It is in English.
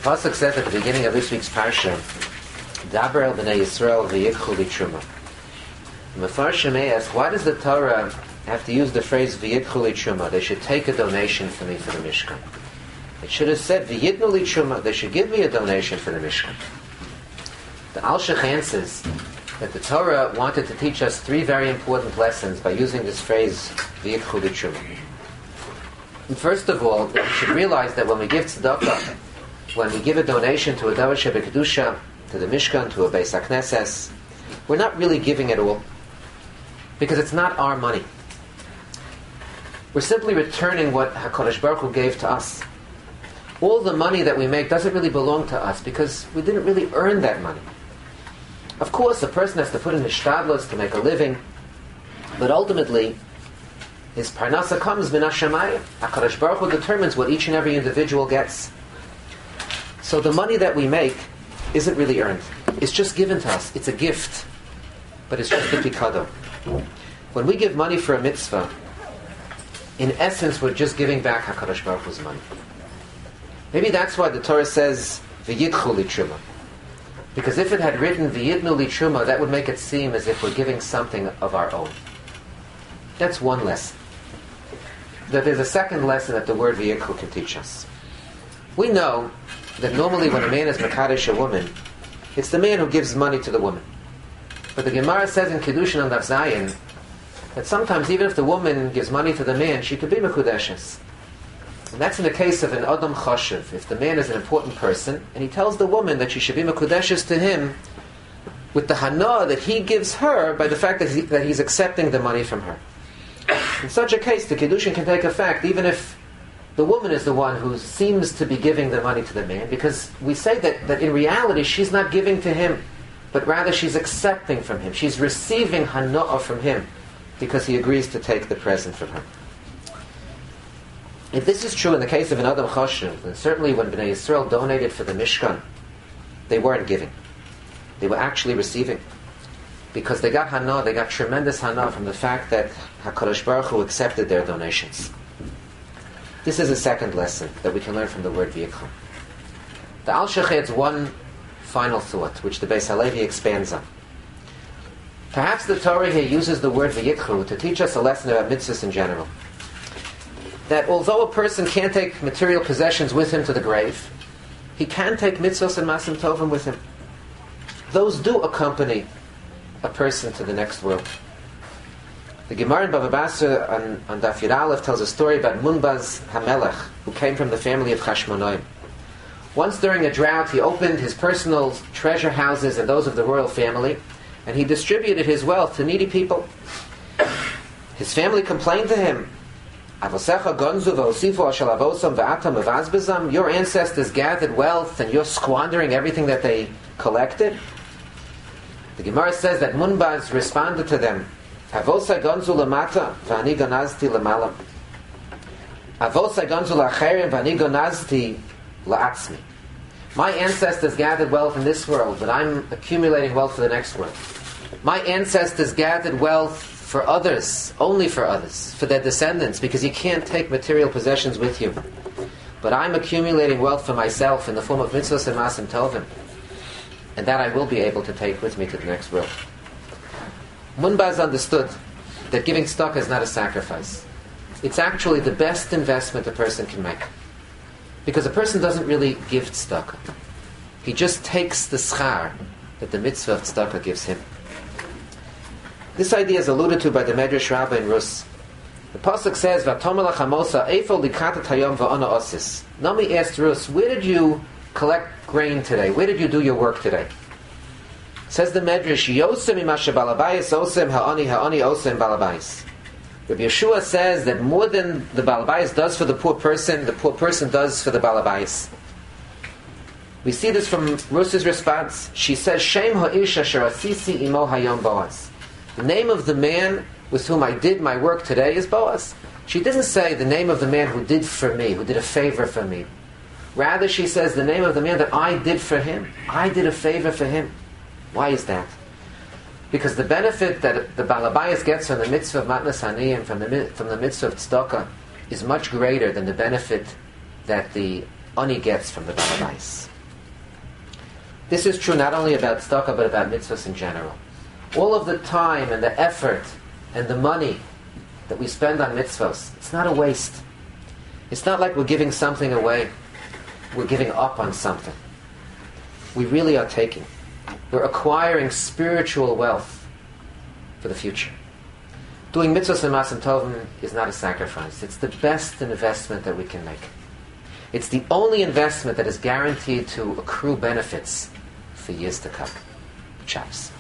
Pasuk says at the beginning of this week's parsha, Daber el b'nei Yisrael v'yikchu litruma. The Mefarshim ask, why does the Torah have to use the phrase v'yikchu litruma? They should take a donation for me for the Mishkan. It should have said v'yitnu litruma. They should give me a donation for the Mishkan. The Alshich answers that the Torah wanted to teach us three very important lessons by using this phrase v'yikchu litruma. And first of all, we should realize that when we give tzedakah, when we give a donation to a davar shebekdusha, to the Mishkan, to a Beis HaKnesses, we're not really giving it all, because it's not our money. We're simply returning what HaKadosh Baruch Hu gave to us. All the money that we make doesn't really belong to us, because we didn't really earn that money. Of course, a person has to put in his shtadlos to make a living, but ultimately, his parnasa comes min hashamayim. HaKadosh Baruch Hu determines what each and every individual gets. So the money that we make isn't really earned. It's just given to us. It's a gift. But it's just a pikado. When we give money for a mitzvah, in essence, we're just giving back HaKadosh Baruch Hu's money. Maybe that's why the Torah says, v'yitchu litruma. Because if it had written, v'yitnu litruma, that would make it seem as if we're giving something of our own. That's one lesson. That there's a second lesson that the word v'yikchu can teach us. We know that normally when a man is mekadesh a woman, it's the man who gives money to the woman. But the Gemara says in Kiddushin on Daf Zayin that sometimes even if the woman gives money to the man, she could be mekudeshes. And that's in the case of an Adam Choshev. If the man is an important person, and he tells the woman that she should be mekudeshes to him with the hana that he gives her by the fact that he's accepting the money from her. In such a case, the Kiddushin can take effect even if the woman is the one who seems to be giving the money to the man, because we say that in reality she's not giving to him, but rather she's accepting from him. She's receiving hana'ah from him because he agrees to take the present from her. If this is true in the case of an Adam Choshev, then certainly when Bnei Yisrael donated for the Mishkan, they weren't giving. They were actually receiving. Because they got hana'ah, they got tremendous hana'ah from the fact that HaKadosh Baruch Hu accepted their donations. This is a second lesson that we can learn from the word v'yikchu. The Alshich adds one final thought, which the Beis Halevi expands on. Perhaps the Torah here uses the word v'yikchu to teach us a lesson about mitzvahs in general. That although a person can't take material possessions with him to the grave, he can take mitzvahs and masim tovim with him. Those do accompany a person to the next world. The Gemara in Bava Basra on Daf Yud Aleph tells a story about Munbaz HaMelech, who came from the family of Chashmonaim. Once during a drought, he opened his personal treasure houses and those of the royal family, and he distributed his wealth to needy people. His family complained to him, your ancestors gathered wealth and you're squandering everything that they collected. The Gemara says that Munbaz responded to them, Avosai ganzu lamata v'ani ganazti lamalam. Avosai ganzu la'acherim v'ani ganazti la'atzmi. My ancestors gathered wealth in this world, but I'm accumulating wealth for the next world. My ancestors gathered wealth for others, only for others, for their descendants, because you can't take material possessions with you. But I'm accumulating wealth for myself in the form of mitzvahs and masim tovim, and that I will be able to take with me to the next world. Munbaz understood that giving tzedakah is not a sacrifice. It's actually the best investment a person can make. Because a person doesn't really give tzedakah. He just takes the schar that the mitzvah of tzedakah gives him. This idea is alluded to by the Medrash Rabbah in Rus. The pasuk says, "V'atomer lachamosa eifo likatat hayom va'ana osis." Nami asked Rus, "Where did you collect grain today? Where did you do your work today?" Says the Medrash, Yosem imasha balabayis osem ha'ani osem balabayis. Rabbi Yeshua says that more than the balabayis does for the poor person does for the balabayis. We see this from Rus's response. She says, Shem ha'ish asher asisi imo hayom Boaz. The name of the man with whom I did my work today is Boaz. She doesn't say the name of the man who did for me, who did a favor for me. Rather, she says the name of the man that I did for him. I did a favor for him. Why is that? Because the benefit that the Balabayas gets from the mitzvah of Matnas Haniyim, from the mitzvah of Tzedakah, is much greater than the benefit that the Ani gets from the Balabayas. This is true not only about tzedakah, but about mitzvahs in general. All of the time and the effort and the money that we spend on mitzvahs, it's not a waste. It's not like we're giving something away. We're giving up on something. We really are taking. We're acquiring spiritual wealth for the future. Doing mitzvahs and masim tovim is not a sacrifice. It's the best investment that we can make. It's the only investment that is guaranteed to accrue benefits for years to come. Chaps.